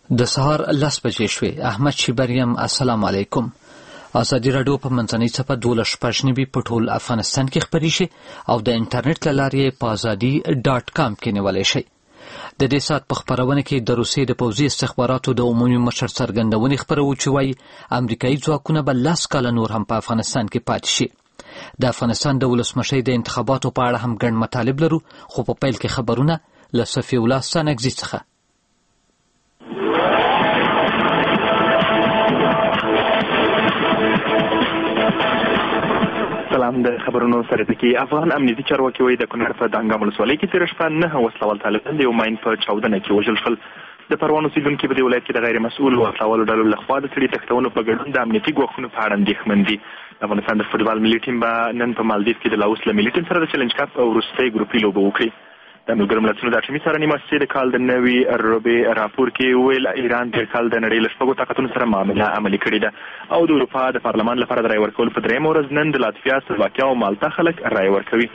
د سهار 10 بجې شوې. احمد شیبریم، السلام علیکم. ازادي راډیو په منځنۍ صفحه 12 په ټول افغانستان کې خپرې شي او د انټرنیټ له لارې په azadi.com کې نیولی شي. د دې ساعت په خپرونه کې د روسیې د پوځي استخباراتو د عمومي مشر څرګندونې خپرو چې وایي امریکایي ځواکونه به 10 کاله نور هم په افغانستان کې پاتې شي. د افغانستان د ولسمشۍ د انتخاباتو په اړه هم ګڼ مطالب لرو، خو په پیل کې خبرونه له صفي الله ستانکزي څخه. سلام. د خبرونو سره د کې افغان امنیتي چارواکي وایي د کونړ په دانګام ولسوالۍ کې تېره شپه 9 وسلوال طالبان د یو ماین په چاودنه کې وژل شول. د پروان اوسېدونکي په دې ولایت کې د غیر مسؤل وسلوالو ډلو لخوا د سړي تښتونو په ګډون د امنیتي ګواښونو په اړه اندېښمن دي. د افغانستان د فوټبال ملي ټیم به نن په مالدیف کې د لاوس له ملي ټیم سره د چلنج کپ وروستۍ ګروپي لوبه وکړي. د ملګرو ملتونو د اټومي څارنې مؤسسې د کال د نوي روبې راپور کې ویل ایران تېر کال د نړۍ له 6 طاقتونو سره معامله عملي کړې ده او د اروپا د پارلمان لپاره د رایې ورکولو په 3 ورځ نن د لاتویا، سلواکیا او مالتا خلک رایې ورکوي.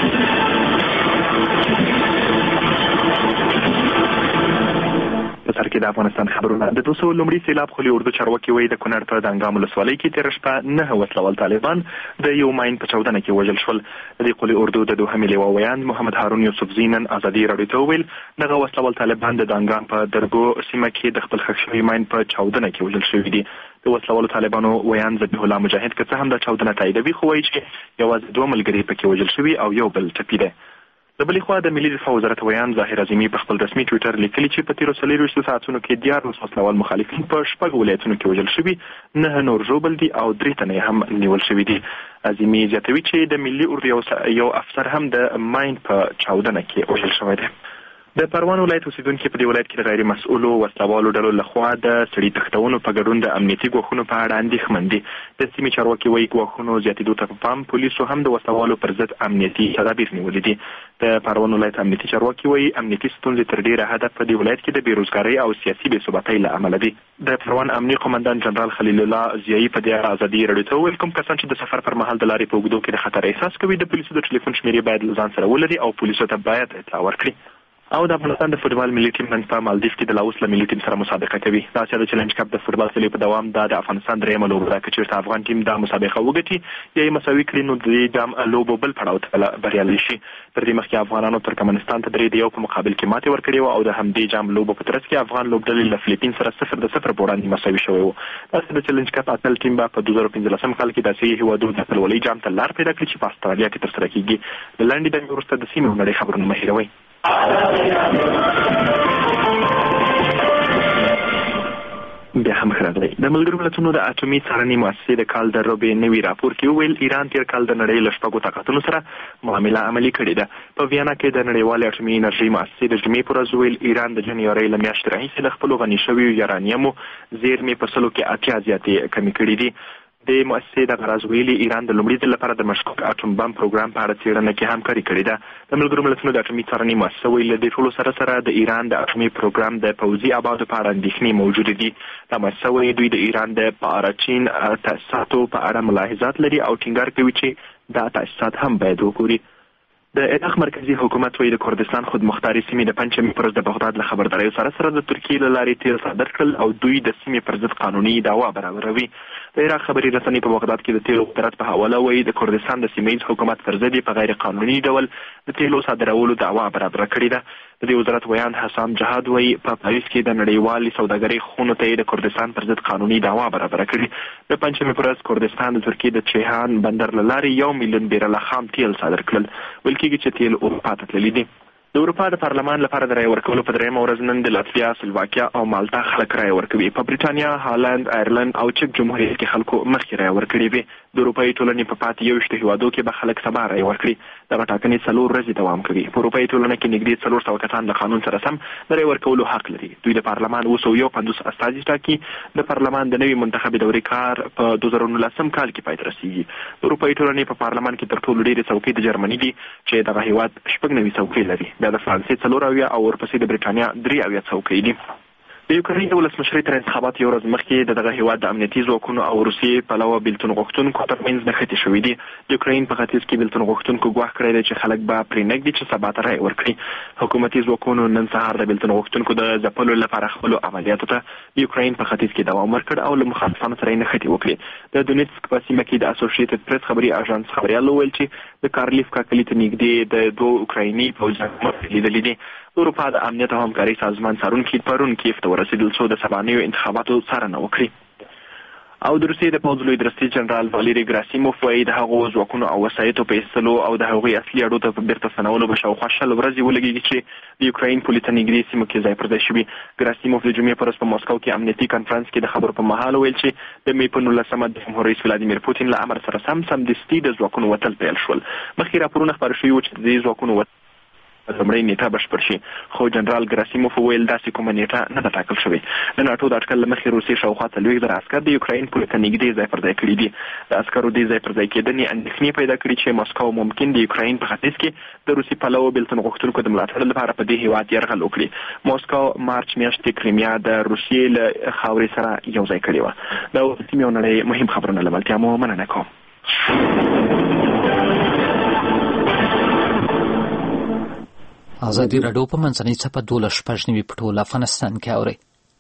په سر کې د افغانستان خبرونه. د 200 لومړي سیلاب خولي اردو چارواکي وایي د کونړ په دانګام ولسوالۍ کې تېره شپه 9 وسلوال طالبان د یو ماین په چاودنه کې وژل شول. د خولي اردو د دوهمې لیوه ویاند محمد هارون یوسفزي نن ازادي راډیو ته وویل دغه وسلوال طالبان د دانګام په درګو سیمه کې د خپل ښخ شوي ماین په چاودنه کې وژل شوي دي. د وسلوالو طالبانو ویاند ذبیح الله مجاهد که څه هم د چاودنه تاییدوي، خو وایي چې یوازې 2 ملګري پکې وژل شوي او یو بل ټپي دی. د بلې خوا د ملي دفاع وزارت ویاند ظاهر اعظمي په خپل رسمي ټویټر لیکلي چې په تېرو 24 ساعتونو کې 14 وسلوال مخالفین په 6 ولایتونو کې وژل شوي، 9 نور ژوبل دي او 3 تنه هم نیول شوي دي. اعظمي زیاتوي چې د ملي اردو یو افسر هم د ماین په چاودنه کې وژل شوی دی. د پروان ولایت اوسیدونکي په دې ولایت کې د غیر مسؤلو وسلوالو ډلو لخوا د سړي تښتونو په ګډون د امنیتي ګواښونو په اړه اندېښمن دي. د سیمې چارواکي وایي ګواښونو زیاتېدو ته په پام پولیسو هم د وسلوالو پر ضد امنیتي تدابیر نیولي دي. د پروان ولایت امنیتي چارواکي وایي امنیتي ستونزې تر ډېره حده په دې ولایت کې د بېروزګارۍ او سیاسي بېثباتۍ له امله دي. د پروان امني قومندان جنرال خلیل الله ضیایي په دې اړه ازادي راډیو ته وویل کوم کسان چې د سفر پر مهال د لارې په اوږدو کې د خطر احساس کوي د پولیسو د ټلیفون شمېرې باید له ځان سره ولري او پولیسو ته باید اطلاع ورکړي. او د افغانستان د فوټبال ملي ټیم نن په مالدیف کې د لاوس له ملي ټیم سره مسابقه کوي. دا چې د چلنج کپ د فوټبال سیالۍ په دوام د افغانستان درېیمه لوبه ده. که چېرته افغان ټیم دا مسابقه وګټي یا یې مساوي کړي نو د دې جام لوبو بل پړاو ته بریالی شي. تر دې مخکې افغانانو ترکمنستان ته 3-1 په مقابل کې ماتې ورکړې وه او د همدې جام لوبو په ترڅ کې افغان لوبډلې له فلیپین سره 0-0 په وړاندې مساوي شوی و. داسې د چلنج کپ اتل ټیم به په 2015 کال کې د اسیايي هېوادونو د اتلولۍ جام ته لار پیدا کړي چې په استرالیا کې ترسره کېږي. د لنډې دمې وروسته د سیمې نړۍ خبرونه مه هېروئ. بیا هم ښه راغلی. د ملګرو ملتونو د اټومي څارنې مؤسسې د کال د روبې نوي راپور کې وویل ایران تېر کال د نړۍ له 6 طاقتونو سره معامله عملي کړې ده. په ویانا کې د نړیوالې اټومي انرژۍ مؤسسې د جمعې پر ورځ وویل ایران د جنورۍ له میاشتې راهیسې د خپلو غني شویو یورانیمو زیرمې په 100 کې 80 زیاتې کمې کړي دي. د مؤسسې د غراز ویلي ایران د لومړي ځل لپاره د مشکوک اټوم بم پروګرام په اړه څېړنه کې همکاري کړې ده. د ملګرو ملتونو د اټومي څارنې مؤسسه ویل د دې ټولو سره سره د ایران د اټومي پروګرام د پوځي ابعادو په اړه اندېښنې موجودې دي. دا مؤسسه وایي دوی د ایران د پاراچین تاسیساتو په اړه ملاحظات لري او ټینګار کوي چې دا تاسیسات هم باید وګوري. د عراق مرکزی حکومت وایي د کردستان خودمختاري سیمې د پنجشنبې پر ورځ د بغداد له خبرداریو سره سره د ترکیې له لارې تیر صادر کړل او دوی د سیمې پر ضد قانوني دعوا برابروي. د عراق خبري رسنۍ په بغداد کې د تیلو قدرت په حواله وایي د کردستان د سیمه ییز حکومت پر ضد په غیر قانوني ډول د تیلو صادرولو دعوا برابره کړې ده. د دې وزارت ویاند حسام جهاد وایي په پاریس کې د نړیوالې سوداګرۍ خونو ته د کردستان پر ضد قانوني دعوا برابره کړې. د پنجشنبې پر ورځ کردستان د ترکیې د چیهان بندر له لارې 1 میلیون بیرله خام تیل صادر کړل. ویل کېږي چې تیل اروپا ته تللي دي. د اروپا د پارلمان لپاره د رایې ورکولو په 3 ورځ نن د لاتویا، سلواکیا او مالتا خلک رایې ورکوي. په بریټانیا، هالند، ایرلند او چک جمهوریت کې خلکو مخکې رایې ورکړې وې. د اروپایي ټولنې په پاتې 21 هېوادو کې به خلک سبا رایې ورکړي. دغه ټاکنې 4 ورځې دوام کوي. په اروپایي ټولنه کې نږدې 400 کسان له قانون سره سم د رایې ورکولو حق لري. دوی د پارلمان 251 استازي ټاکي. د پارلمان د نوي منتخبي دورې کار په 2019 کال کې پای ته رسیږي. د اروپایي ټولنې په پارلمان کې تر ټولو ډېرې څوکۍ د جرمني دي چې دغه هېواد 96 څوکۍ لري. بیا د فرانسې 4 او ورپسې د بریټانیا 3 څوکۍ دي. د یوکرين د ولسمشر تر انتخابات یو ورځ مخکې دغه هیواد د امنیتي ځواکونو او روسیې پلوه بیلتون غوښتونکو ترمنځ نښتې شوې دي. د یوکرين په ختیځ کې بیلتون غوښتونکو ګواښ کړی دی چې خلک به پرې نږدي چې سبا ته رایه ورکړي. حکومتي ځواکونو نن سهار د بیلتون غوښتونکو د ځپلو لپاره خپل عملیاتو ته د یوکرين په ختیځ کې دوام ورکړ او له مخالفانو سره نښتې وکړې. د دونیتسک په سیمه کې د اسوسییټډ پریس خبري اژانس خبريال وویل چې د کارلیفکا کلی ته نږدې د دوه اوکرایني پوځیانو لیدلې دي. اروپا د امنیت او همکاري سازمان څارونکي پرون کیف ته ورسېدل څو د سبانیو انتخاباتو څارنه وکړي. او د روسیې د پوځ لوی درستي جنرال واليري ګراسیموف وايي د هغو ځواکونو او وسایطو په ایستلو او د هغوی اصلي اډو ته په بیرته ستنولو به شاوخوا 20 ورځې ولګېږي چې د یوکرين پولې ته نږدې سیمو کې ځای پر ځای شوي. ګراسیموف د جمعې په ورځ په مسکو کې امنیتي کنفرانس کې د خبرو په مهال ویل چې د مې په 19 د جمهور رئیس ولادیمیر پوتین له امر سره سمدستي د ځواکونو وتل پیل شول. مخکې راپورونه خپاره شوي وو چې د ځواکونو لومړی نیټه بشپړ شي، خو جنرال ګراسیموف ویل داسې کومه نیټه نه ده ټاکل شوې. د ناټو د اټکل له مخې روسیې شاوخوا 40,000 عسکر د یوکرين پولې ته نږدې ځای پر ځای کړي دي. د عسکرو دې ځای پر ځای کېدنې اندېښنې پیدا کړي چې مسکو ممکن د یوکرين په ختیځ کې د روسي پلوه بیلتون غوښتونکو د ملاتړ لپاره په دې هیواد یرغل وکړي. مسکو مارچ میاشتې کریمیا د روسیې له خاورې سره یو ځای کړې وه. دا اوس سیمې او نړۍ مهم خبرونه له ملتیا مو مننه کوم. ازادي راډیو په منځنۍ څپه 12 په ټول افغانستان کې اوري.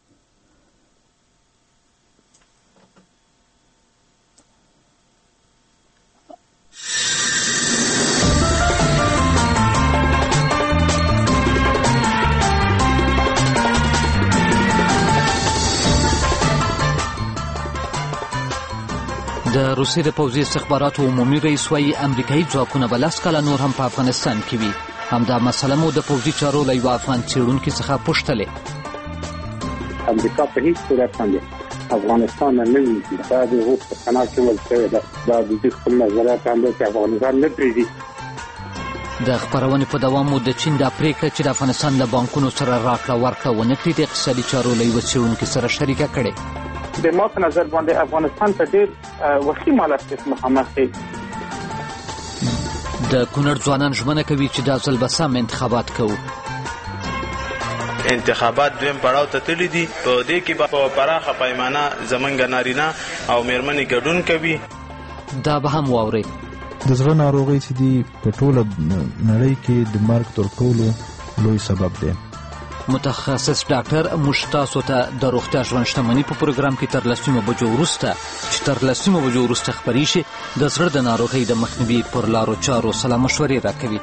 د روسیې د پوځي استخباراتو عمومي رئیس وايي امریکایي ځواکونه به 10 کاله نور هم په افغانستان کې وي. همدا مسله مو د پوځي چارو له یوه افغان څېړونکي څخه پوښتلې. امریکا په هیڅ صورت باندې افغانستان نه ویږي. دا د هغو په قناعت کې ول شوې ده. دا د دې خپل نظریات هم دی چې افغانستان نه پرېږدي. د خپرونې په دوام مو د چین دا پرېکړه چې د افغانستان له بانکونو سره راکړه ورکړه ونه کړي د اقتصادي چارو له یوه څېړونکي سره شریکه کړې. د ما په نظر باندې افغانستان ته ډېر وخی مالت مخامخ دی. د کونړ ځوانان ژمنه کوي چې دا ځل به سم انتخابات کوو. انتخابات دویم پړاو ته تللی دي. په دې کې به په پراخه پیمانه زمونږ نارینه او میرمنې ګډون کوي. دا به هم واورئ. د زړه ناروغۍ چې دي په ټوله نړۍ کې د مرګ تر ټولو لوی سبب دی. متخصص ډاکټر موږ تاسو ته د روغتیا ژوند شتمنۍ په پروګرام کې تر 10 بجو وروسته چې تر 10 بجو وروسته خپرې شي د زړه د ناروغۍ د مخنیوي پر لارو چارو سلا مشورې راکوي.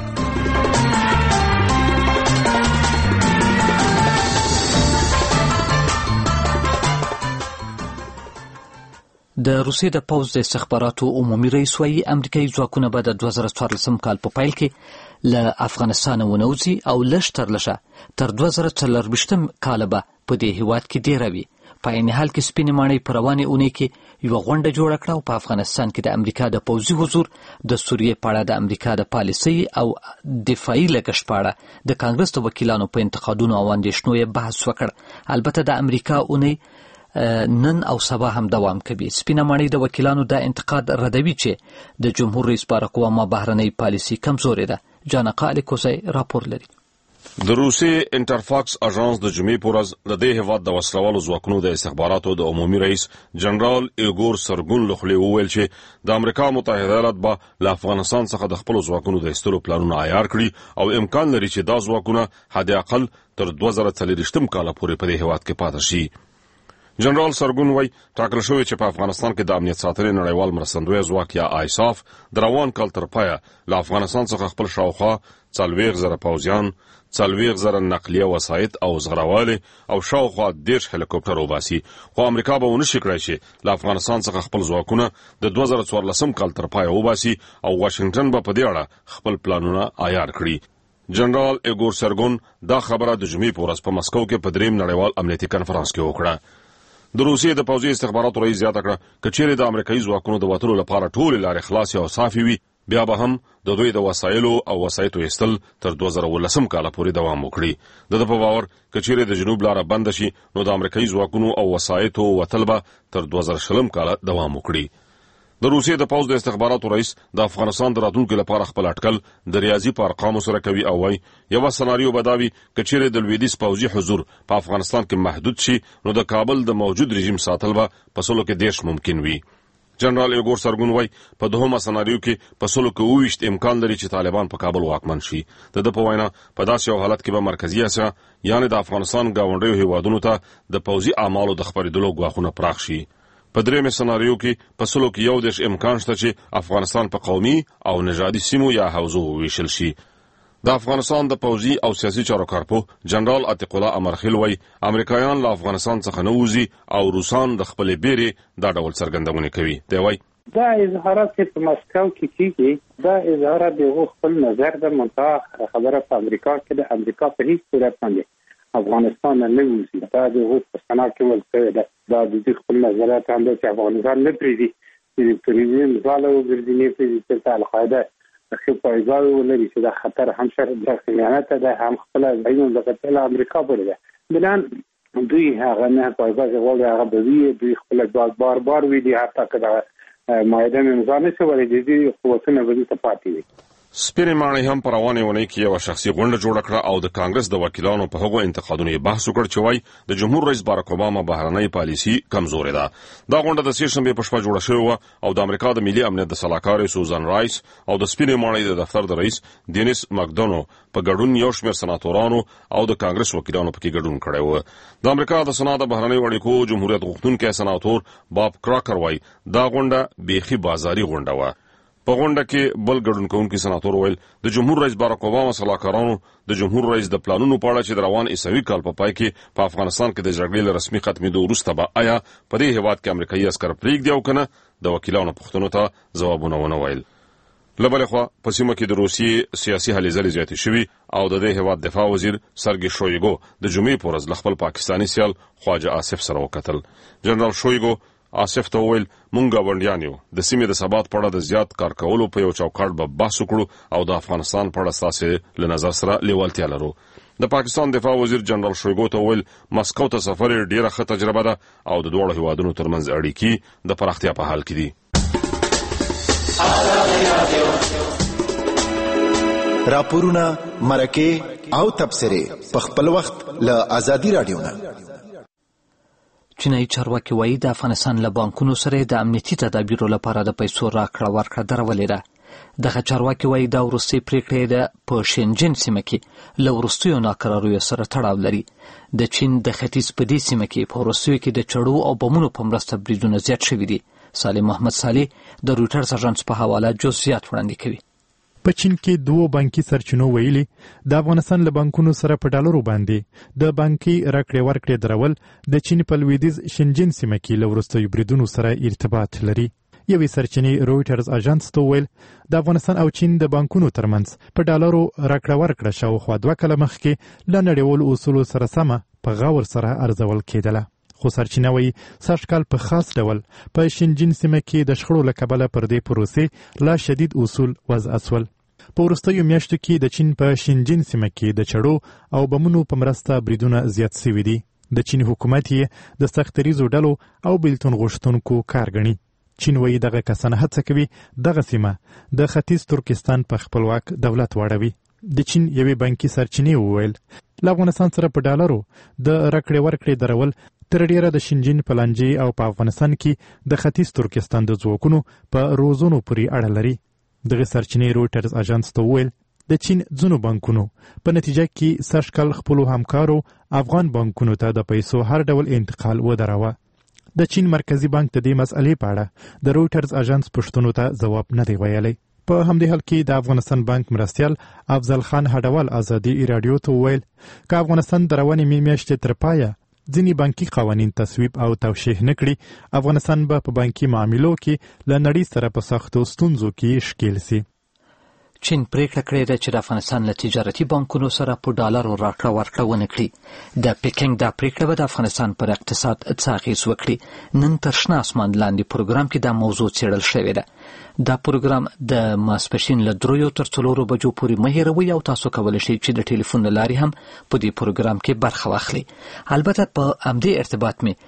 د روسیې د پوځ د استخباراتو عمومي رئیس وايي امریکایي ځواکونه به د 2014 کال په پیل کې له افغانستان ونوځي او لږ تر لږه تر 2024 کال به په دې هیواد کې ډیروي. په عین حال کې سپینې ماڼۍ په روانې اونۍ کې یوه غونډه جوړه کړه او په افغانستان کې د امریکا د پوځي حضور د سوریې په اړه د امریکا د پالیسۍ او دفاعي لګښت په اړه د کانګرس د وکیلانو په انتقادونو او اندېښنو یې بحث وکړ. البته د امریکا اونۍ نن او سبا هم دوام کوي. سپینه ماڼۍ د وکیلانو د انتقاد ردوي چې د جمهور رئیس باراک اوباما بهرنۍ پالیسي کمزورې ده. جانقا الیکوزی راپور لري. د روسي انټرفاکس اژانس د جمعې په ورځ د دې هیواد د وسلوالو ځواکونو د استخباراتو د عمومي رئیس جنرال ایګور سرګون لخوا وویل چې د امریکا متحده ایالات به له افغانستان څخه د خپل ځواکونو د ایستلو پلانونه عیار کړي او امکان لري چې دا ځواکونه حد اقل تر 2024 کال پورې په دې هیواد کې پاتې شي. جنرال سرګون وايي ټاکل شوی چې په افغانستان کې د امنیت ساتنې نړیوال مرستندوی ځواک یا آیساف د روان کال تر پایه له افغانستان څخه خپل شاوخوا 40,000 پوځیان، 40,000 نقلیه وسایط او زغروالې او شاوخوا 10 هلیکوپټر وباسي. خو امریکا به ونشي کړای چې له افغانستان څخه خپل ځواکونه د 2014 کال تر پایه وباسي او واشنگټن به په دې اړه خپل پلانونه عیار کړي. جنرال ایګور سرګون دا خبره د جمعې په ورځ په مسکو کې په دریم نړیوال امنیتي کنفرانس کې وکړه. د روسیې د پوځي استخباراتو رئیس زیاته کړه که چیرې د امریکایي ځواکونو د وتلو لپاره ټولې لارې خلاصې او صافې وي بیا به هم د دوی د وسایلو او وسایطو ایستل تر 2019 کال پورې دوام وکړي. د په باور که چیرې د جنوب لاره بند شي نو د امریکایي ځواکونو او وسایطو وتل به تر 2020 کال دوام وکړي. د روسیې د پوځ د استخباراتو رئیس د افغانستان د راتلونکو لپاره خپل اټکل د ریاضي په ارقامو سره کوي او وايي یو سناریو بداوي کچېره د لویدیځ پوځي حضور په افغانستان کې محدود شي نو د کابل د موجود رژیم ساتل به په سلو کې دیش ممکن وي. جنرال ایګور سرګون وايي په دوهمه سناریو کې په سلو کې 20 امکان لري چې طالبان په کابل واکمن شي. د په وینا په داسې یو حالت کې به مرکزی اسیا یعنی د افغانستان گاونډیو هیوادونو ته د پوځي اعمالو د خبرېدلو غواخونه پراخ شي. په درېمه سناریو کې په سلو کې 10 امکان شته چې افغانستان په قومي او نژادي سیمو یا حوزو ویشل شي. د افغانستان د پوځي او سیاسي چارو کارپو جنرال عتیق الله امرخیل وايي امریکایان له افغانستان څخه نه وځي او روسان د خپل بیرې دا ډول څرګندونه کوي. دی وايي دا اظهارات په مسکو کې کیږي دا اظهارات د خپل نظر د منطقه خبره په امریکا کې د امریکا په هیڅ صورت باندې افغانستان نه وځي. دا د په سنا کې ولته دا د خپل نظرات هم د افغانستان نه پریږي چې پریږي مثال وګرځي چې القاعده خو پایګاو ولري چې دا خطر هم سره د خیانت ده هم خپل ځایونه د قتل امریکا پورې ده بلان دوی هغه نه پایګاو غوړي هغه به دوی خپل بار ویلي حتی کله مایده منځانه شو ولې دي قوتونه به ته پاتې وي. سپیرې ماڼۍ هم پر روانې ونې کې یو شخصي غونډه جوړه کړه او د کانګرس د وکیلانو په هغو انتقادونو بحث وکړ چې وايي د جمهور رئیس باراک اوباما بهرنۍ پالیسي کمزورې ده. دا غونډه د سیشنبې په شپه جوړه شوې وه او د امریکا د ملي امنیت د سلاکار سوزان رایس او د سپیرې ماڼۍ د دفتر د رئیس دینیس مکدونو په ګډون یو شمېر سناتورانو او د کانګرس وکیلانو پکې ګډون کړی و. د امریکا د سنا د بهرنۍ اړیکو جمهوریت غوښتونکی سناتور باب کراکر وايي دا غونډه بیخي بازاري غونډه وه. په غونډه کې بل ګډون کوونکی سناتور ویل د جمهور رئیس باراک اوباما سلاکارانو د جمهور رئیس د پلانونو په اړه چې د روان عیسوي کال په پای کې په افغانستان کې د جګړې له رسمي ختمېدو وروسته به آیا په دې هیواد کې امریکایي عسکر پرېږدي او کنه د وکیلانو پوښتنو ته ځوابونه ونه ویل. له بلې خوا په سیمه کې د روسیې سیاسي هلې ځلې زیاتې شوي او د دې هیواد دفاع وزیر سرګي شویګو د جمعې په ورځ له خپل پاکستاني سیال خواجه آصف سره وکتل. جنرال شویګو آصف ته ویل مونږ غونډیان یو د سیمې د ثبات په اړه د زیات کار کولو په یو چوکاټ به بحث وکړو او د افغانستان په اړه ستاسو له نظر سره لیوالتیا لرو. د پاکستان دفاع وزیر جنرال شویګو ته ویل مسکو ته سفر ډیره ښه تجربه ده او د دوه هیوادونو ترمنځ اړیکې د پراختیا په حال کې دي. راپورونه مرکه او تبصره په خپل وخت له ازادي رادیو نه. چینایي چارواکي وایي د افغانستان له بانکونو سره د امنیتي تدابیرو لپاره د پیسو راکړه ورکړه درولې ده. دغه چارواکي وایي دا وروستۍ پریکړه ده په شینجن سیمه کې له وروستیو ناکراریو سره تړاو لري. د چین د ختیځ په دې سیمه کې په وروستیو کې د چړو او بمونو په مرسته بریدونه زیات شوي دي. صالح محمد صالح د رویټرز اژانس په حواله جزئیات وړاندې کوي. په چین کې دوه بانکي سرچینو ویلي د افغانستان له بانکونو سره په ډالرو باندې د بانکي راکړې ورکړې درول د چین په لویدیځ شینجن سیمه کې له وروستیو بریدونو سره ارتباط لري. یوې سرچینې رویټرز اژانس ته ویل د افغانستان او چین د بانکونو ترمنځ په ډالرو راکړه ورکړه شاوخوا 2 کاله مخکې له نړیوالو اصولو سره سمه په غور سره ارزول کېدله. خو سرچینه وایي سږ کال په خاص ډول په شینجن سیمه کې د شخړو له کبله پر دې پروسې لا شدید اصول وضع شول. په وروستیو میاشتو کې د چین په شینجن سیمه کې د چړو او بمونو په مرسته بریدونه زیات شوي دي. د چین حکومت یې د سختریزو ډلو او بیلتون غوښتونکو کار ګڼي. چین وایي دغه کسان هڅه کوي دغه سیمه د ختیځ ترکستان په خپلواک دولت واړوي. د چین یوې بانکي سرچینې وویل له افغانستان سره په ډالرو د راکړې ورکړې درول تر ډیره د شینجن په لانجې او په افغانستان کې د ختیځ ترکستان د ځواکونو په روزونو پورې اړه لري. دغه سرچینې رویټرز اژانس ته ویل د چین ځینو بانکونو په نتیجه کې سږ کال خپلو همکارو افغان بانکونو ته د پیسو هر ډول انتقال ودراوه. د چین مرکزی بانک د دې مسئلې په اړه د رویټرز اژانس پوښتنو ته ځواب نه دی ویلی. په همدې حال کې د افغانستان بانک مرستیال افضل خان هډوال ازادي رادیو ته ویل که افغانستان د روانې میاشتې تر پایه ځینې بانکي قوانین تصویب او توشیح نه کړي افغانستان به په بانکي معاملو کې له نړۍ سره په سختو ستونزو کې ښکیل سي. چین پریکړه کړې ده چې د افغانستان له تجارتي بانکونو سره په ډالرو راکړه ورکړه ونه کړي. د پیکنګ دا پریکړه به د افغانستان پر اقتصاد څه اغېز وکړي. نن تر شنه اسمان لاندې پروګرام کې دا موضوع څېړل شوې ده. دا پروګرام د ماسپښین له 3 تر 4 بجو پورې مه هېروئ او تاسو کولی شئ چې د ټلیفون له لارې هم په دې پروګرام کې برخه واخلئ. البته په همدې ارتباط مې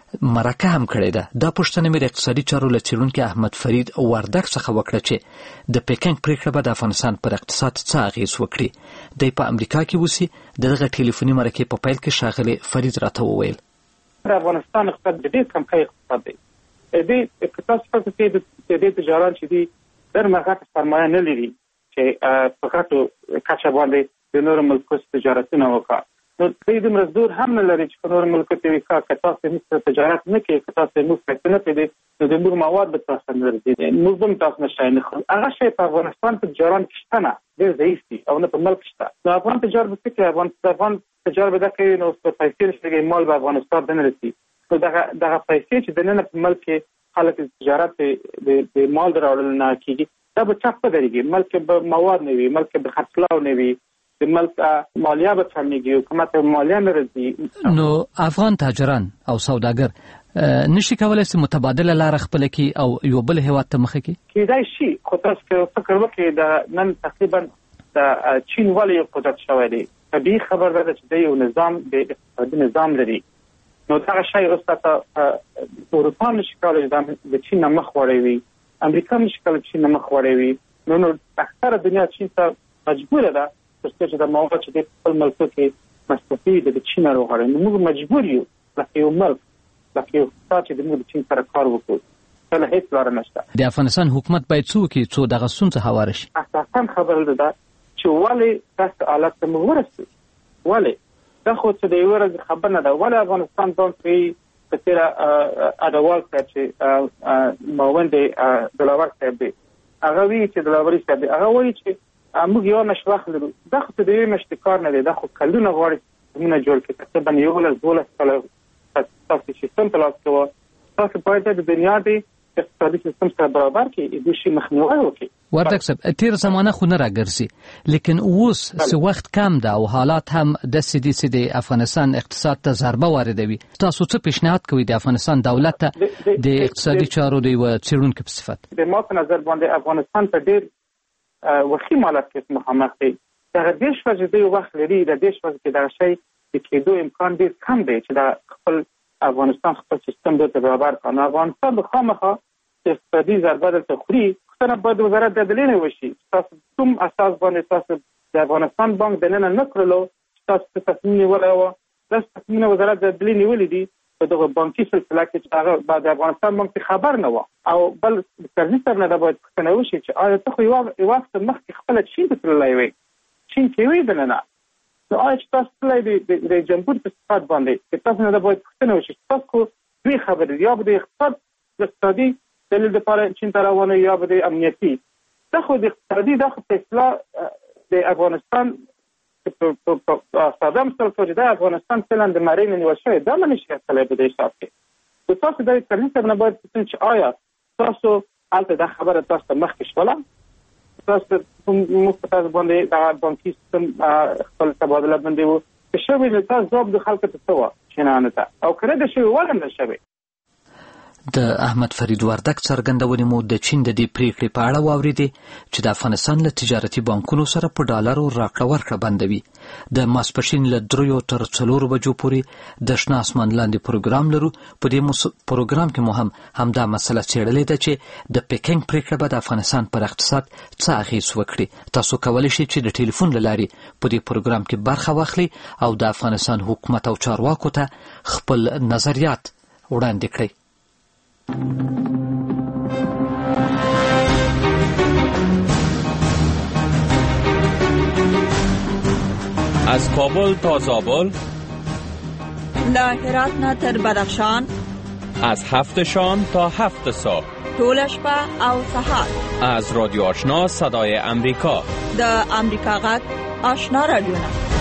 مرکه هم کړې ده. دا پوښتنه مې د اقتصادي چارو له څېړونکي احمد فرید وردګ څخه وکړه چې د پیکنګ پریکړه به د افغانستان پر اقتصاد څه اغېز وکړي. دی په امریکا کې اوسي. دغه ټلیفوني مرکې په پیل کې ښاغلی فرید راته وویل د افغانستان اقتصاد د ډېر کمقی اقتصاد دی. دې اقتصاد څخه چې د تجاران چې دي درمه غټه سرمایه نه لري چې په غټو کچه باندې د نورو ملکو تجارتونه وکړي. نو دوی د مزدور هم نه لري چې په نورو ملکو کې وکړي. که تاسو موږ تجارت نه کوي، که تاسو موږ پیسې نه پیدا، نو د موږ مواد به تاسو نه لري. موږ هم تاسو نشئ نه خو هغه شی په افغانستان په تجاران کې شته نه، ډېر ضعیف دي او نه په ملک شته. نو افغان تجار به څه کوي؟ افغان تجار به دا کوي نو په پیسې نشي مال به افغانستان نه رسي. نو دغه پیسې چې د نن په ملک کې خلک تجارت د مال راوړل نه کیږي، دا به چپ درېږي. ملک به مواد نه وي، ملک به خرڅلاو نه وي، د ملک مالیه به کمیږي، حکومت مالیه نه راځي. نو افغان تاجران او سوداګر نشي کولای چې متبادله لار خپل کړي او یو بل هیواد ته مخه کړي. کېدای شي، خو تاسو فکر وکړئ د نن تقریبا د چین ولې قدرت شوی دی. طبیعي خبر ده چې د یو نظام د اقتصادي نظام لري. نو دا شی اوس تاسو اروپا نشي کولای د چین مخ وړوي، امریکا نشي کولای چین مخ وړوي. نو اکثره دنیا چین ته مجبوره ده چې د مواد چې د خپل ملک کې مصرفي د چین راوړي. نو موږ مجبور یو لکه یو ملک لکه یو اقتصاد چې د موږ چین سره کار وکړو. بل هیڅ لار نشته. د افغانستان حکومت باید څه وکړي څو دغه ستونزه هواره شي؟ اساسا خبره ده چې ولې تاسو حالت ته موږ ورسېږو. ولې دا خو څه د یو ورځ خبر نه ده. ولې افغانستان باندې په تیر اډوال چې موند دلاور صاحب دی هغه وی چې دلاوري صاحب دی هغه وی چې موږ یو مشوخ لرو. دا خو د یو مشتکار نه دی، دا خو کلونه غواړي موږ جوړ کړو. تقریبا یو له 12 کال تاسو سیستم تلاش کوو. تاسو باید د دنیا د اقتصادي سیستم سره برابر کې د شي مخنیوي وکړي. وردګ صاحب تیر زمانه خو نه راګرځي، لیکن اوس څه وخت کم ده او حالات هم د سې د افغانستان اقتصاد ته ضربه واردوي. تاسو څه پیشنهاد کوئ د افغانستان دولت ته د اقتصادي چارو د څېړونکو په صفت؟ د ما په نظر باندې افغانستان په ډېر وخیم حالت کې مخامخ دی. دغه دیش وجه دی وخت لري. د دیش وجه کې دغه شی د کېدو امکان ډېر کم دی چې د خپل افغانستان خپل سیستم د برابر کړي. افغانستان به خامخا اقتصادي ضربه دلته خوري. څنګه باید وزارت د عدلیې وشي. تاسو کوم اساس باندې تاسو د افغانستان بانک د نن نه کړلو تاسو تصمیم نیولای و؟ تاسو تصمیم وزارت د عدلیې نیولې دي په دغه بانکي سلسله کې چې هغه بعد افغانستان بانک خبر نه و. او بل ترځي سره نه باید څنګه وشي چې آیا ته خو یو وخت مخکې خپل چین ته تللی وي، چین کې وي دنه. نو آیا چې تاسو تللی د جمهور په صفات باندې چې تاسو نه باید څنګه وشي؟ تاسو دوی خبرې یا به د اقتصادي دلیل لپاره چین ته روانه یا به د امنیتي. دا خو د اقتصادي دا خو فیصله د افغانستان په ساده مثال کې د افغانستان فعلا د مارین نیول شوی دا منشي اصله په دې حساب کې. تاسو د ترڅ نه باید چې آیا تاسو البته دا خبره تاسو مخکې شوله تاسو مستقل باندې د بانکي سیستم خپل تبادله باندې وو چې شوی نه تاسو ځواب د خلکو ته څه شنانه ته او کړه د شوی ولا نه شوی. د احمد فرید وردګ څرګندونې مو د چین د دې پریکړې په اړه واورېدې چې د افغانستان له تجارتي بانکونو سره په ډالرو راکړه ورکړه بندوي. د ماسپښین له 3 تر 4 بجو پورې د شنه اسمان لاندې پروګرام لرو. په دې پروګرام کې مو همدا مسله څېړلې ده چې د پیکنګ پریکړه به د افغانستان پر اقتصاد څه اغېز وکړي. تاسو کولی شئ چې د ټلیفون له لارې په دې پروګرام کې برخه واخلئ او د افغانستان حکومت او چارواکو ته خپل نظریات وړاندې کړئ. از کابل تا زابل، له هرات نه تر بدخشان، از 7 شام تا 7 صبح، ټول شپه او سهار. از رادیو آشنا صدای امریکا، د امریکا غږ آشنا رادیو.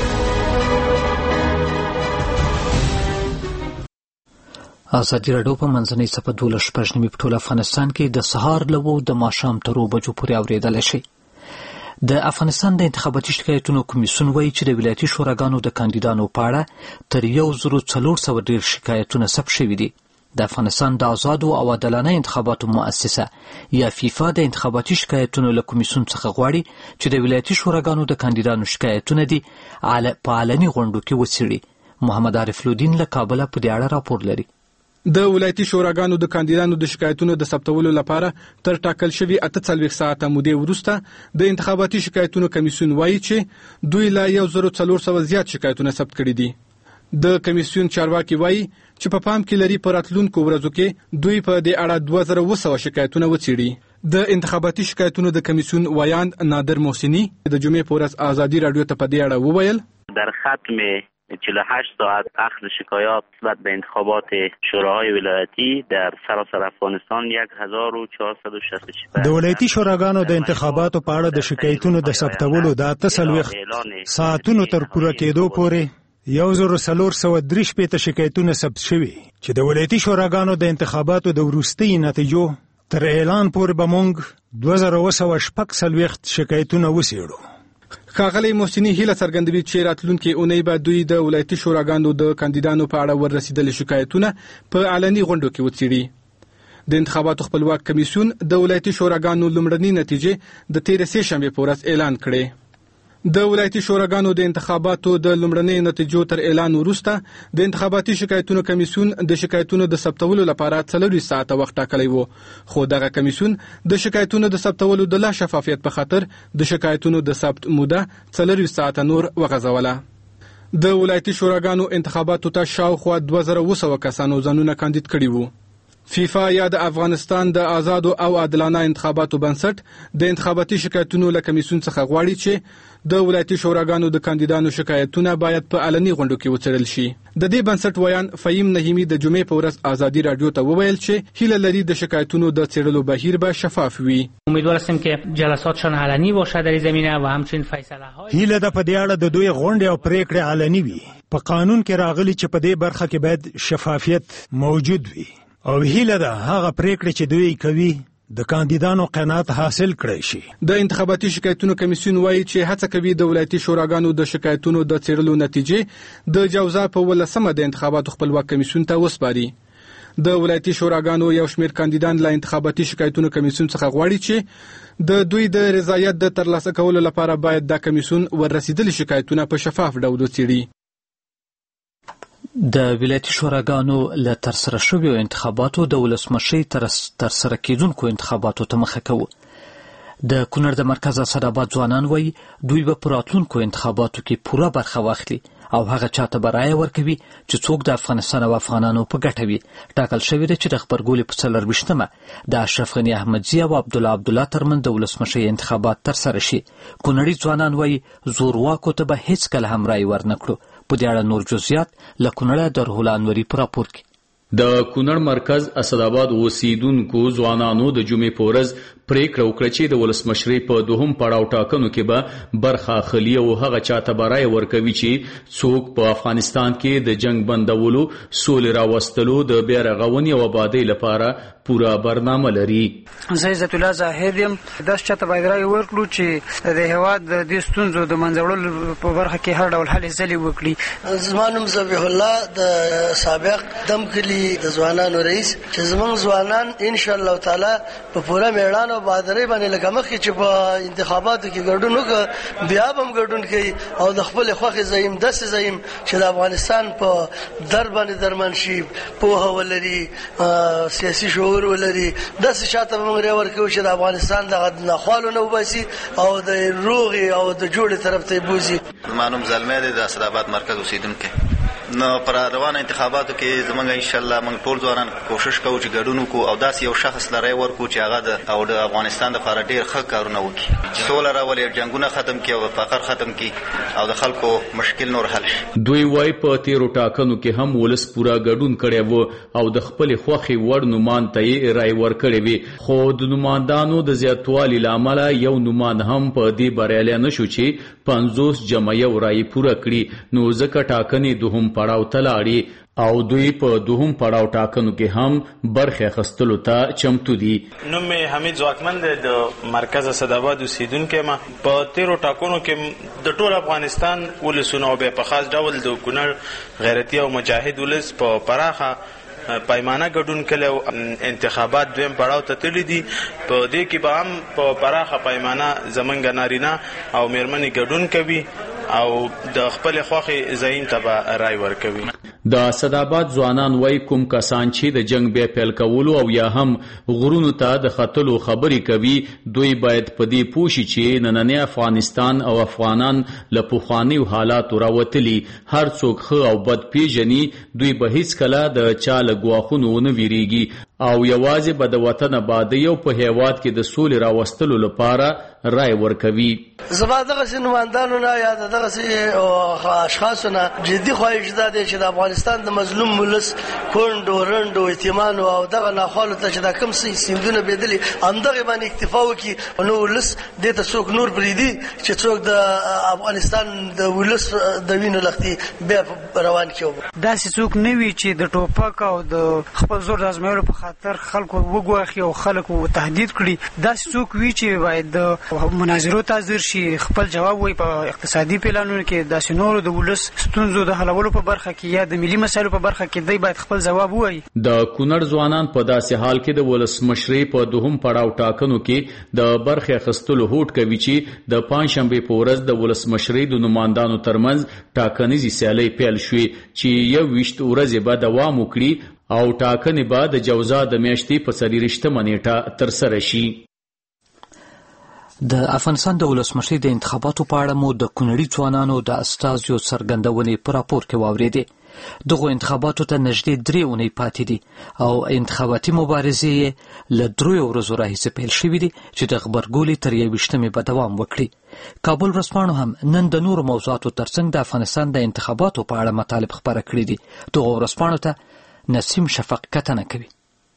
ازادي راډیو په منځنۍ صفحه 12 په ټول افغانستان کې د سهار له 9 د ماښام تر 2 بجو پورې اورېدلی شي. د افغانستان د انتخاباتي شکایتونو کمیسیون وایي چې د ولایتي شوراګانو د کاندیدانو په اړه تر 1400 ډېر شکایتونه ثبت شوي دي. د افغانستان د آزادو او عادلانه انتخاباتو مؤسسه یا فیفا د انتخاباتي شکایتونو له کمیسیون څخه غواړي چې د ولایتي شوراګانو د کاندیدانو شکایتونه دي په علني غونډو کې وڅېړي. محمد عارف لودین له کابله په دې اړه راپور لري. د ولایتي شوراګانو د کاندیدانو د شکایتونو د ثبتولو لپاره تر ټاکل شوي 48 ساعته مودې وروسته د انتخاباتي شکایتونو کمیسیون وایي چې دوی لا 1400 زیات شکایتونه ثبت کړي دي. د کمیسیون چارواکي وایي چې په پام کې لري په راتلونکو ورځو کې دوی په دې اړه 2200 شکایتونه وڅېړي. د انتخاباتي شکایتونو د کمیسیون وایاند نادر محسنی د جمعې په ورځ آزادی رادیو ته په دې اړه وویل در ختم 48 ساعت اخذ شکایات نسبت به انتخابات شوراهای ولایتی در سراسر افغانستان 1466 د ولایتي شوراګانو د انتخاباتو په اړه د شکایتونو د ثبتولو د 48 ساعتونو تر پوره کېدو پورې 1403 شکایتونه ثبت شوي چې د ولایتي شوراګانو د انتخاباتو د وروستي نتیجو تر اعلان پورې به موږ 2246 شکایتونه وڅېړو. ښاغلی محسني هیله څرګندوي چې راتلونکې اونۍ به دوی د ولایتي شوراګانو د کاندیدانو په اړه وررسېدلي شکایتونه په علني غونډو کې وڅېړي. د انتخاباتو خپلواک کمیسیون د ولایتي شوراګانو لومړنۍ نتیجې د 13 شنبې په ورځ اعلان کړې. د ولایتي شوراګانو د انتخاباتو د لومړنۍ نتیجو تر اعلان وروسته د انتخاباتي شکایتونو کمیسیون د شکایتونو د ثبتولو لپاره 40 ساعته وخت ټاکلی و، خو دغه کمیسیون د شکایتونو د ثبتولو د لا شفافیت په خاطر د شکایتونو د ثبت موده 40 ساعته نور وغځوله. د ولایتي شوراګانو انتخاباتو ته شاوخوا 2200 کسانو ځانونه کاندید کړي وو. فیفا یا د افغانستان د آزادو او عادلانه انتخاباتو بنسټ د انتخاباتي شکایتونو له کمیسیون څخه غواړي چې د ولایتي شوراګانو د کاندیدانو شکایتونه باید په علني غونډو کې وڅېړل شي. د دې بنسټ ویان فهیم نهیمي د جمعې په ورځ آزادی رادیو ته وویل چې هیله لري د شکایتونو د څېړلو بهیر به شفاف وي. امیدوار هستیم که جلساتشان علنی باشه در این زمینه و همچنین فیصله های هیله د په دې اړه د دوی غونډې او پریکړې علني وي. په قانون کې راغلي چې په دې برخه کې باید شفافیت موجود وي او هیله ده هغه پریکړې چې دوی کوي د کاندیدانو قناعت حاصل کړی شي. د انتخاباتي شکایتونو کمیسیون وایي چې هڅه کوي د ولایتي شوراګانو د شکایتونو د څېړلو نتیجې د جوزا په 18مه د انتخاباتو خپلواک کمیسیون ته وسپاري. د ولایتي شوراګانو یو شمېر کاندیدان له انتخاباتي شکایتونو کمیسیون څخه غواړي چې د دوی د رضایت د ترلاسه کولو لپاره باید دا کمیسیون وررسېدلي شکایتونه په شفاف ډول وڅېړي. د ولایتي شوراګانو له ترسره شویو انتخاباتو د ولسمشۍ ترسره کیدونکو انتخاباتو ته مخه کوو. د کونړ د مرکز اسداباد ځوانان وایي دوی به په راتلونکو انتخاباتو کې پوره برخه واخلي او هغه چاته به رایه ورکوي چې څوک د افغانستان او افغانانو په ګټه وي. ټاکل شوې ده چې د خبرګولې په 24مه د اشرف غني احمدزي او عبدالله ترمن د ولسمشۍ انتخابات ترسره شي. کونړي ځوانان وایي زورواکو ته به هیڅکله هم رایه ورنکړو. په دې اړه نور جزئیات له کونړه د روح الله انوري په راپور کې. د کونړ مرکز اسداباد اوسیدونکو ځوانانو د جمعې په ورځ پریکړه وکړه چې د ولسمشرۍ په دوهم پړاو ټاکنو کې به برخه اخلي او هغه چاته به رایه ورکوي چې څوک په افغانستان کې د جنگ بندولو، سولې راوستلو، د بیا رغونې او آبادۍ لپاره پوره برنامه لري. زه عزت الله زاهد یم. داس چاته باید رایه ورکړو چې د هېواد د دې ستونزو د منځوړلو په برخه کې هر ډول هلې ځلې وکړي. زما نوم ذبیح الله د سابق دم کلي د ځوانانو رئیس چې زموږ ځوانان انشاءالله تعالی په پوره میړانه او بهادرۍ باندې لکه مخکې چې په انتخاباتو کې ګډون وکړه بیا به هم ګډون کوي او د خپلې خوښې ځایم داسې ځایم چې د افغانستان په در باندې درمان شي، پوهه ولري، سیاسي شعور ولري. داسې شاته به موږ رایه ورکوو چې د افغانستان دغه ناخوالو نه وباسي او د روغې او د جوړې طرف ته یې بوځي. زما نوم زلمی دی د اسداباد مرکز اوسیدونکی. نو پر روانه انتخاباتو کې زمونږ انشاءالله موږ ټول ځوانان کوشش کوو چې ګډون وکړو او داسې یو شخص له رایه ورکړو چې هغه د افغانستان لپاره ډېر ښه کارونه وکړي، چې سوله راولي، جنګونه ختم کړي او فقر ختم کړي او د خلکو مشکل نور حل شي. دوی وایي په تیرو ټاکنو کې هم ولس پوره ګډون کړی و او د خپلې خوښې وړ نومان ته یې رایه ورکړې وي، خو د نوماندانو د زیاتوالي له امله یو نومان هم په دې بریالی نه شو چې 50 جمع یو رایې پوره کړي. نو ځکه ټاکنې دوهم پړاو ته لاړې او دوی په دوهم پړاو ټاکنو کې هم برخه اخیستلو ته چمتو دي. نوم مې حمید ځواکمن دی، د مرکز اسداباد اوسیدونکی یم. په تیرو ټاکنو کې د ټول افغانستان ولسونو او بیا په خاص ډول د کونړ غیرتي او مجاهد ولس په پراخه پایمانه ګډون کړی او انتخابات دویم پړاو ته تللی دي. په دې کې به هم په پراخه پایمانه زمونږ نارینه او میرمنې ګډون کوي او د خپل خوښې ځایین ته به رای ورکوي. د صداباد ځوانان وای کوم کسان چې د جنگ بیا پیل کولو او یا هم غرونو ته د خطلو خبرې کوي دوی باید په دې پوه شي چې نننی افغانستان او افغانان له پخوانیو حالاتو راوتلي هر څوک ښه او بد پیژني دوی به هیڅکله د چا له ګواښونو ونه ویریږي او یوازې به د وطن آبادۍ او په هیواد کې د سولې راوستلو لپاره رای ورکوي. زما دغسې نمایندانو نه یا دغسې اشخاصو نه جدي خواهش دا دی چې د افغانستان د مظلوم ولس کونډو رنډو یتیمانو او دغه ناخوالو ته چې دا کوم سیندونه بېدلي همدغې باندې اکتفا وکړي نو ولس دې ته څوک نور پرېږدي چې څوک د افغانستان د ولس د وینو لښتې بیا روان کړي. داسې څوک نه وي چې د ټوپک او د خپل زور د ازمایلو په خاطر خلکو وګواښي او خلکو تهدید کړي. داسې څوک وي چې باید د مناظرو ته حاضر شي خپل جواب وایي په اقتصادي پلانونو کې داسې نورو د ولس ستونزو د حلولو په برخه کې یا د ملي مسایلو په برخه کې دی باید خپل جواب وایي. د کونړ ځوانان په داسې حال کې د ولسمشرۍ په دوهم پړاو ټاکنو کې د برخې اخیستلو هوډ کوي چې د پنجشنبې په ورځ د ولسمشرۍ د نمایندانو ترمنځ ټاکنیزې سیالۍ پیل شوې چې 21 ورځې به دوام وکړي او ټاکنې به د جوزا د میاشتې په 24 نیټه ترسره شي. د افغانستان د ولسمشرۍ د انتخاباتو په اړه مو د کونړي ځوانانو د استازیو څرګندونې په راپور کې واورېدې. دغو انتخاباتو ته نږدې 3 اونۍ پاتې دي او انتخاباتي مبارزې یې له 3 ورځو راهیسې پیل شوي دي چې د غبرګولي تر 21 به دوام وکړي. کابل ورځپاڼو هم نن د نورو موضوعاتو ترڅنګ د افغانستان د انتخاباتو په اړه مطالب خپاره کړي دي. دغو ورځپاڼو ته نسیم شفق کتنه کوي.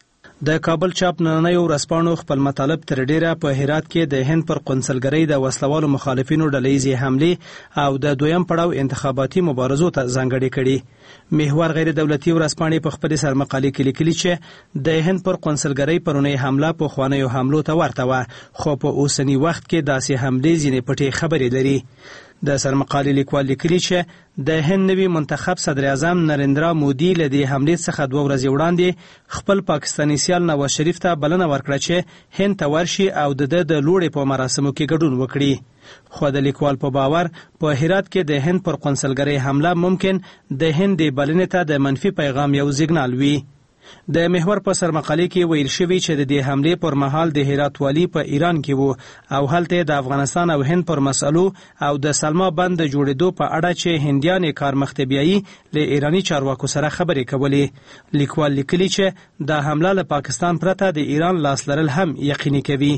د کابل چاپ نننیو ورځپاڼو خپل مطالب تر ډیره په هرات کې د هند پر قونسلګرۍ د وسلوالو مخالفینو ډلهیزې حملې او د دویم پړاو انتخاباتي مبارزو ته ځانګړې کړي. محور غیر دولتي ورځپاڼې په خپل سرمقالې کې لیکلي چې د هند پر قونسلګرۍ پرونی حمله په خوانیو حملو ته ورته وه خو په اوسنی وخت کې داسې حملې ځینې پټې خبرې لري. د سرمقالې لیکوال لیکلي چې د هند نوي منتخب صدر اعظم نریندرا مودي له دې حملې څخه 2 ورځې وړاندې خپل پاکستاني سیال نواز شریف ته بلنه ورکړه چې هند ته ورشي او د لوړې په مراسمو کې ګډون وکړي. خو د لیکوال په باور په هرات کې د هند پر قونسلګرۍ حمله ممکن د هند د بلنې ته د منفي پیغام یو سیګنال وي. د محور په سرمقالې کې ویل شوی چې د دې حملې پر مهال د هرات والی په ایران کې وو او هلته د افغانستان او هند پر مسلو او د سلما بند د جوړېدو په اړه چې هندیان کار مخته بیایي له ایرانی چارواکو سره خبرې کولې. لیکوال لیکلی چې د حمله له پاکستان پرته د ایران لاس لرل هم یقیني کوي.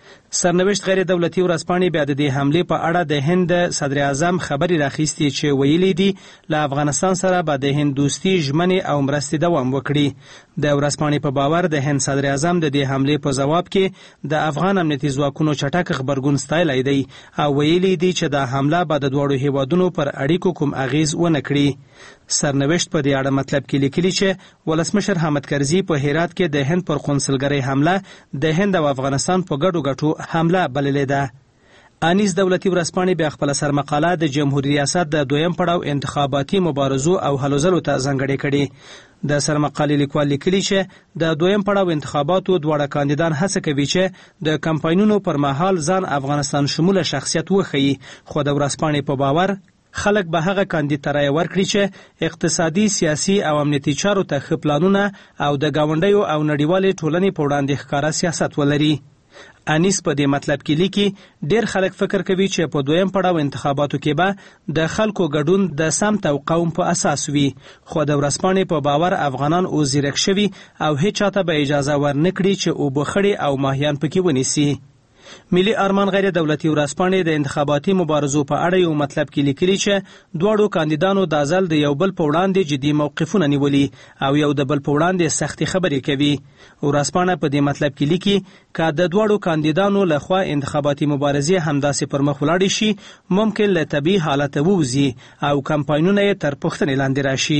سرنوشت غیر دولتي ورځپاڼې بیا د دې حملې په اړه د هند صدر اعظم خبرې راخیستې چې ویلي دي له افغانستان سره به د هند دوستي ژمنې او مرستې دوام وکړي. د ورځپاڼې په باور د هند صدر اعظم د دې حملې په ځواب کې د افغان امنیتي ځواکونو چټک غبرګون ستایلی دی او ویلي دي چې دا حمله به د دواړو هیوادونو پر اړیکو کوم اغیز ونه کړي. سرنوشت په دې اړه مطلب کې لیکلي چې ولسمشر حامد کرزي په هرات کې د هند پر قونسلګرۍ حمله د هند او افغانستان په ګډو ګټو حمله بللې ده. انیس دولتي ورځپاڼې بیا خپل سرمقاله د جمهوریت ریاست د دویم پړاو انتخاباتي مبارزو او هلو ځلو ته ځانګړې کړي. د سرمقالې لیکوال لیکلي چې د دویم پړاو انتخاباتو دواړه کاندیدان هڅه کوي چې د کمپاینونو پر مهال ځان افغانستان شموله شخصیت وښیي خو د ورځپاڼې په باور خلک به هغه کاندید ته رایه ورکړي چې اقتصادي سیاسي او امنیتي چارو ته ښه پلانونه او د ګاونډیو او نړیوالې ټولنې په وړاندې ښکاره سیاست ولري. انیس په دې مطلب کې لیکي ډیر خلک فکر کوي چې په دویم پړاو انتخاباتو کې به د خلکو ګډون د سمت او قوم په اساس وي خو د ورځپاڼې په باور افغانان او زیرک شوي او هیڅ چاته به اجازه ورنکړي چې او بخړي او ماهیان پکې ونیسي. ملي ارمان غیر دولتي ورځپاڼې د انتخاباتي مبارزو په اړه یو مطلب کې لیکلي چې دواړو کاندیدانو د ځل د یو بل په وړاندې جدي موقفونه نیولي او یو د بل په وړاندې سختې خبرې کوي. ورځپاڼه په دې مطلب کې لیکي که د دواړو کاندیدانو لخوا انتخاباتي مبارزې همداسې پر مخ ولاړې شي ممکن له طبیعي حالت ووځي او کمپاینونه یې تر پوښتنې لاندې راشي.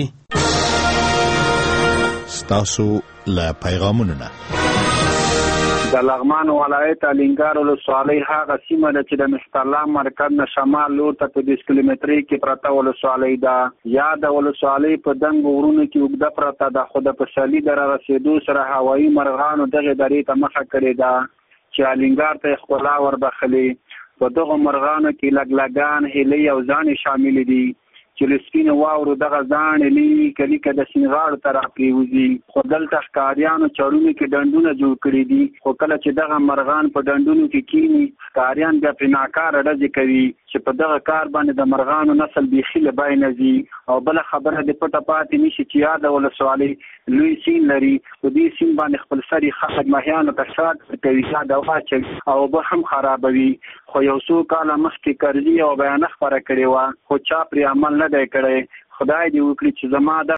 ستاسو له پیغامونو نه د لغمان ولایت الینګار ولسوالۍ هغه سیمه ده چې د مسترلام مرکز نه شمال لور ته په 20 کیلومترۍ کې پرته ولسوالۍ ده. یا د ولسوالۍ په دنګو غرونو کې اوږده پرته ده خو د پسرلي د رارسېدو سره هوایي مرغانو دغې درې ته مخه کړې ده چې الینګار ته یې ښکلا وربخلې. په دغو مرغانو کې لګلګان، هیلۍ او ځانې شامل دي. چې لسپینه واورو دغه ځان لې کلی کې د سینغاړو ته راپریوزي خو دلته ښکاریانو چړونو کې ډنډونه جوړ کړي دي خو کله چې دغه مرغان په ډنډونو کې کینی ښکاریان بیا په ناکاره ډزې کوي چې په دغه کار باندې د مرغانو نسل بیخي له بای نه ځي او بل خبره د پټه پاتې نشي چې یاد ولسوالۍ لوی سین لري په دې سین باندې خپل سری خلک ماهیانو ته شاته کوي دا واچي او به هم خرابوي خو یو څو کاله مخکې قرضې او بیان خبره کړې و خو چا پرې عمل نه دی کړی خدای دې وکړي چې زما د